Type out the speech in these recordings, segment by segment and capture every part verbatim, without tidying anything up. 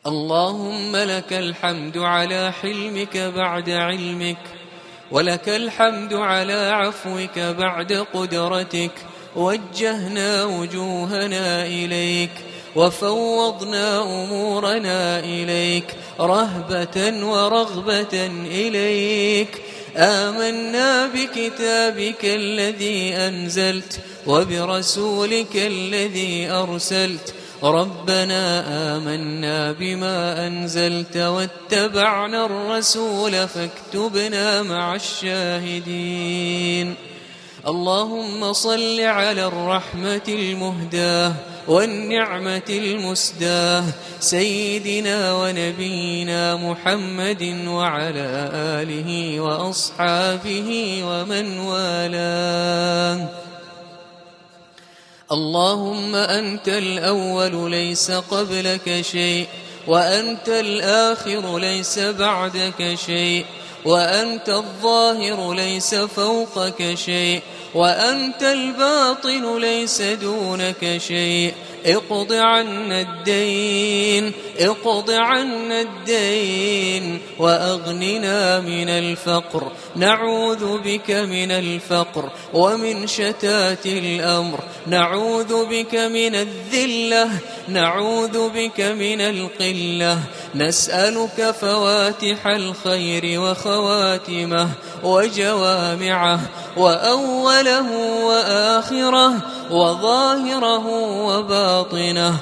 اللهم لك الحمد على حلمك بعد علمك، ولك الحمد على عفوك بعد قدرتك. وجهنا وجوهنا إليك وفوضنا أمورنا إليك رهبة ورغبة إليك. آمنا بكتابك الذي أنزلت وبرسولك الذي أرسلت. ربنا آمنا بما أنزلت واتبعنا الرسول فاكتبنا مع الشاهدين. اللهم صل على الرحمة المهداة والنعمة المسداة سيدنا ونبينا محمد وعلى آله وأصحابه ومن والاه. اللهم أنت الأول ليس قبلك شيء، وأنت الآخر ليس بعدك شيء، وأنت الظاهر ليس فوقك شيء، وأنت الباطن ليس دونك شيء. اقض عنا الدين، اقض عنا الدين، وأغننا من الفقر. نعوذ بك من الفقر ومن شتات الأمر، نعوذ بك من الذلة، نعوذ بك من القلة. نسألك فواتح الخير وخواتمه وجوامعه وأوله وآخره وظاهره وباطنه.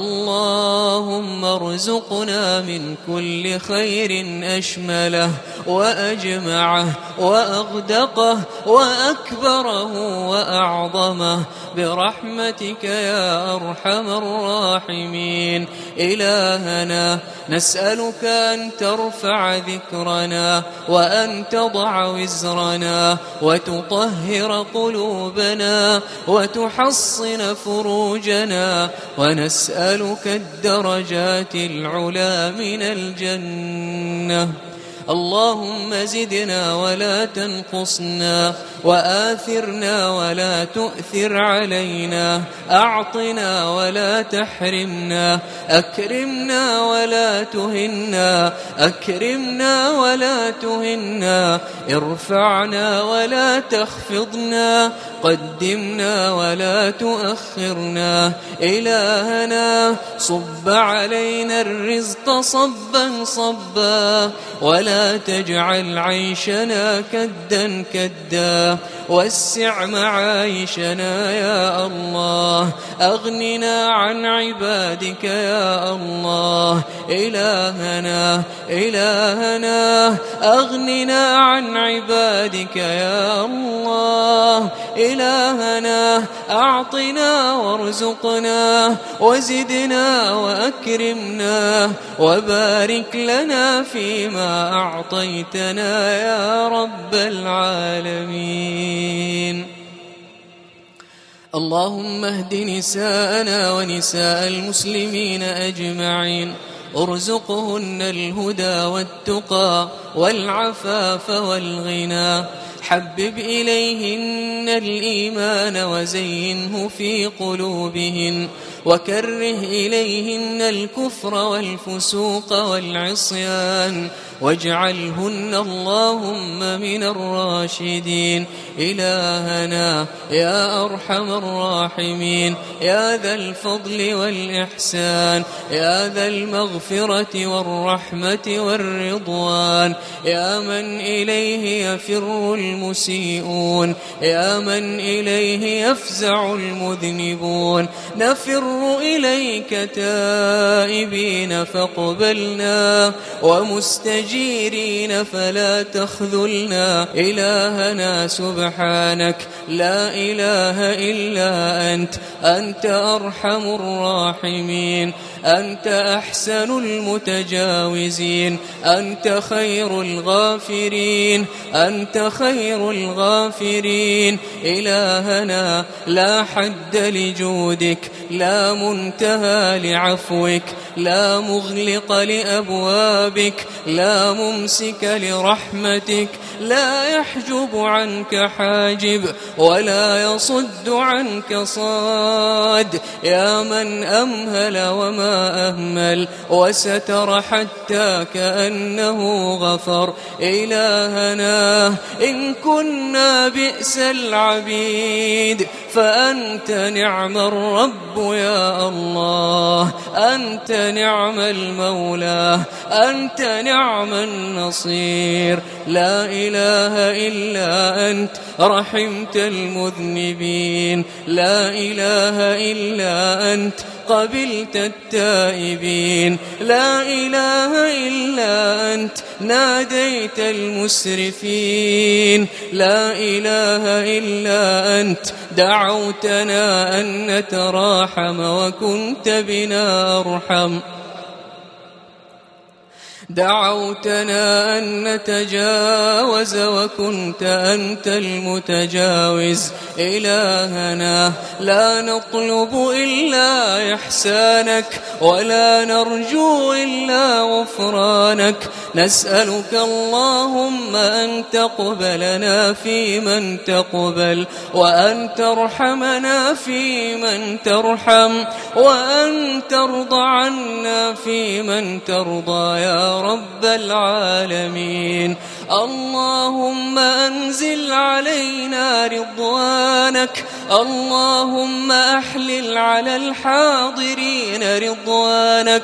اللهم ارزقنا من كل خير أشمله وأجمعه وأغدقه وأكبره وأعظمه برحمتك يا أرحم الراحمين. إلهنا نسألك أن ترفع ذكرنا وأن تضع وزرنا وتطهر قلوبنا وتحصن فروجنا، ونسألك الدرجات العلى من الجنة. اللهم زدنا ولا تنقصنا، وآثرنا ولا تؤثر علينا، أعطنا ولا تحرمنا، أكرمنا ولا تهنا، أكرمنا ولا تهنا، ارفعنا ولا تخفضنا، قدمنا ولا تؤخرنا. إلهنا صب علينا الرزق صبا صبا، ولا تجعل عيشنا كدا كدا، وسع معايشنا يا الله. أغننا عن عبادك يا الله. إلهنا إلهنا أغننا عن عبادك يا الله. إلهنا أعطنا وارزقنا وزدنا وأكرمنا، وبارك لنا فيما أعطيتنا يا رب العالمين. اللهم اهد نساءنا ونساء المسلمين أجمعين، ارزقهن الهدى والتقى والعفاف والغنى. حبب إليهن الإيمان وزينه في قلوبهن، وكره إليهن الكفر والفسوق والعصيان، واجعلهن اللهم من الراشدين. إلهنا يا أرحم الراحمين، يا ذا الفضل والإحسان، يا ذا المغفرة والرحمة والرضوان، يا من إليه يفر المسيئون، يا من إليه يفزع المذنبون. نفر إليك تائبين فاقبلنا، ومستجيرين فلا تخذلنا. إلهنا سبحانك لا إله إلا أنت، أنت أرحم الراحمين، أنت أحسن المتجاوزين، أنت خير الغافرين، أنت خير خير الغافرين. إلهنا لا حد لجودك، لا منتهى لعفوك، لا مغلق لأبوابك، لا ممسك لرحمتك، لا يحجب عنك حاجب ولا يصد عنك صاد. يا من أمهل وما أهمل وستر حتى كأنه غفر. إلهنا إن كنا بئس العبيد فأنت نعم الرب يا الله، أنت نعم المولى، أنت نعم النصير. لا إله إلا أنت رحمت المذنبين، لا إله إلا أنت قبلت التائبين، لا إله إلا أنت ناديت المسرفين، لا إله إلا أنت دعوتنا أن نتراحم وكنت بنا أرحم، دعوتنا أن نتجاوز وكنت أنت المتجاوز. إلهنا لا نطلب إلا إحسانك ولا نرجو إلا غفرانك. نسألك اللهم أن تقبلنا في من تقبل، وأن ترحمنا في من ترحم، وأن ترضى عنا في من ترضى يا رب العالمين. اللهم أنزل علينا رضوانك، اللهم أحلل على الحاضرين رضوانك،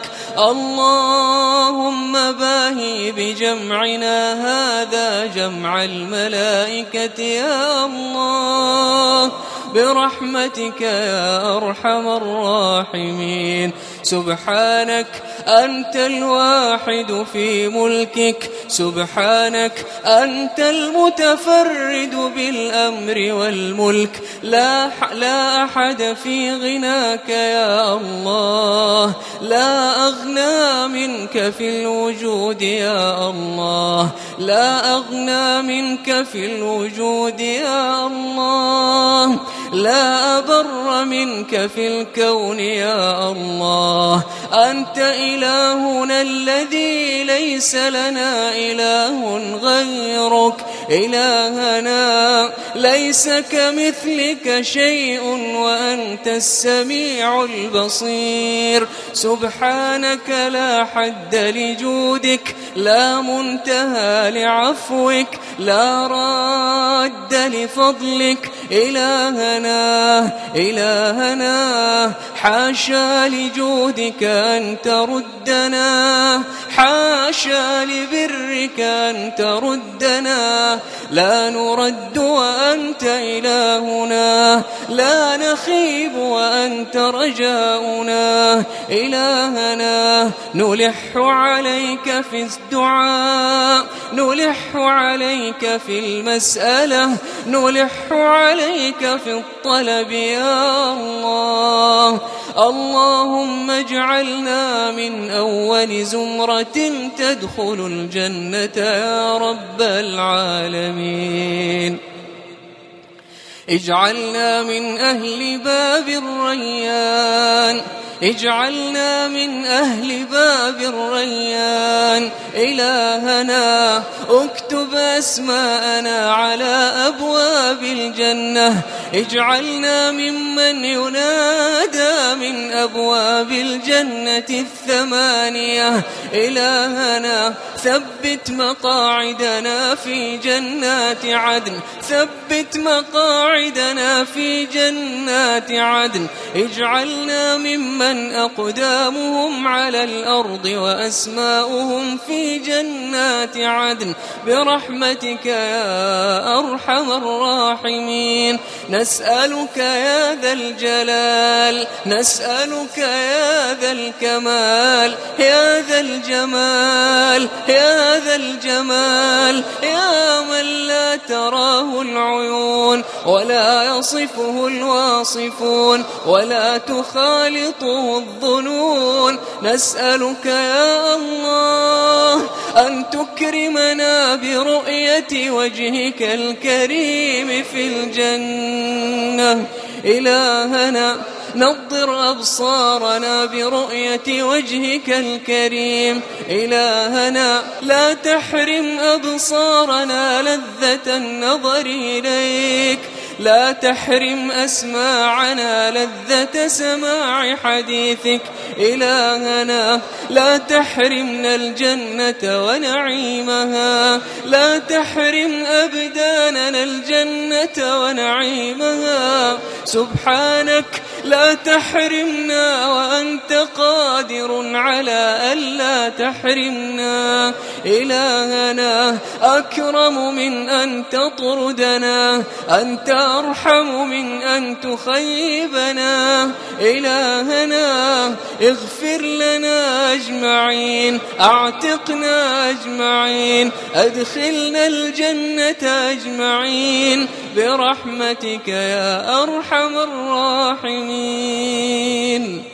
اللهم باهي بجمعنا هذا جمع الملائكة يا الله برحمتك يا أرحم الراحمين. سبحانك أنت الواحد في ملكك، سبحانك أنت المتفرد بالأمر والملك، لا, لا أحد في غناك يا الله، لا أغنى منك في الوجود يا الله، لا أغنى منك في الوجود يا الله، لا أبر منك في الكون يا الله. أنت إلهنا الذي ليس لنا إله غيرك، إلهنا ليس كمثلك شيء وأنت السميع البصير. سبحانك لا حد لجودك، لا منتهى لعفوك، لا راد لفضلك. إلهنا إلهنا حاشا لجودك أن تردنا، حاشا لبرك أن تردنا، لا نرد وأنت إلهنا، لا نخيب وأنت رجاؤنا. إلهنا نلح عليك في الدعاء، نلح عليك في المسألة، نلح عليك في الطلب يا الله. اللهم اجعلنا من أول زمرة تدخل الجنة يا رب العالمين. اجعلنا من أهل باب الريان، اجعلنا من أهل باب الريان. إلهنا اكتب أسماءنا على أبواب الجنة، اجعلنا ممن ينادى من أبواب الجنة الثمانية. إلهنا ثبت مقاعدنا في جنات عدن، ثبت مقاعدنا في جنات عدن. اجعلنا ممن أقدامهم على الأرض وأسماؤهم في جنات عدن برحمتك يا أرحم الراحمين. نسألك يا ذا الجلال، نسألك يا ذا الكمال، يا ذا الجمال، يا ذا الجمال، يا من لا تراه العيون ولا يصفه الواصفون ولا تخالطه الظنون. نسألك يا الله أن تكرمنا برؤية وجهك الكريم في الجنة. إلهنا نضر أبصارنا برؤية وجهك الكريم. إلهنا لا تحرم أبصارنا لذة النظر إليك، لا تحرم أسماعنا لذة سماع حديثك. إلهنا لا تحرمنا الجنة ونعيمها، لا تحرم أبداننا الجنة ونعيمها. سبحانك لا تحرمنا وأنت قادر على ألا تحرمنا. إلهنا أكرم من أن تطردنا، أنت أرحم من أن تخيبنا. إلهنا اغفر لنا أجمعين، أعتقنا أجمعين، أدخلنا الجنة أجمعين برحمتك يا أرحم الراحمين.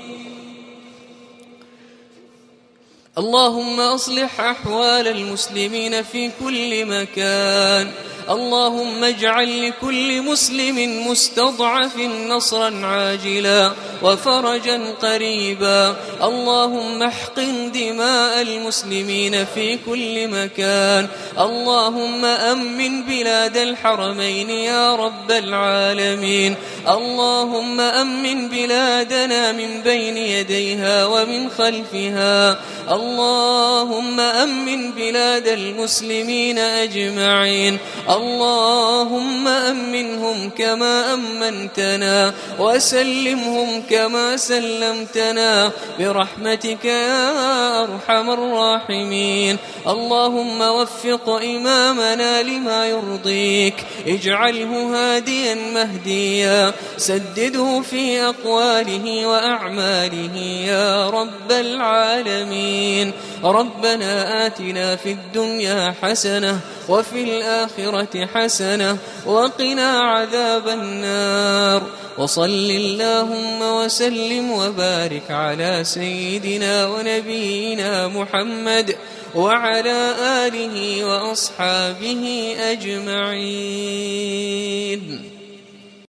اللهم أصلح أحوال المسلمين في كل مكان. اللهم اجعل لكل مسلم مستضعف نصرا عاجلا وفرجا قريبا. اللهم احقن دماء المسلمين في كل مكان. اللهم أمن بلاد الحرمين يا رب العالمين. اللهم أمن بلادنا من بين يديها ومن خلفها. اللهم أمن بلاد المسلمين أجمعين. اللهم أمنهم كما أمنتنا وسلمهم كما سلمتنا برحمتك يا أرحم الراحمين. اللهم وفق إمامنا لما يرضيك، اجعله هاديا مهديا، سدده في أقواله وأعماله يا رب العالمين. ربنا آتنا في الدنيا حسنة وفي الآخرة حسنة وقنا عذاب النار. وصل اللهم وسلم وبارك على سيدنا ونبينا محمد وعلى آله وأصحابه أجمعين.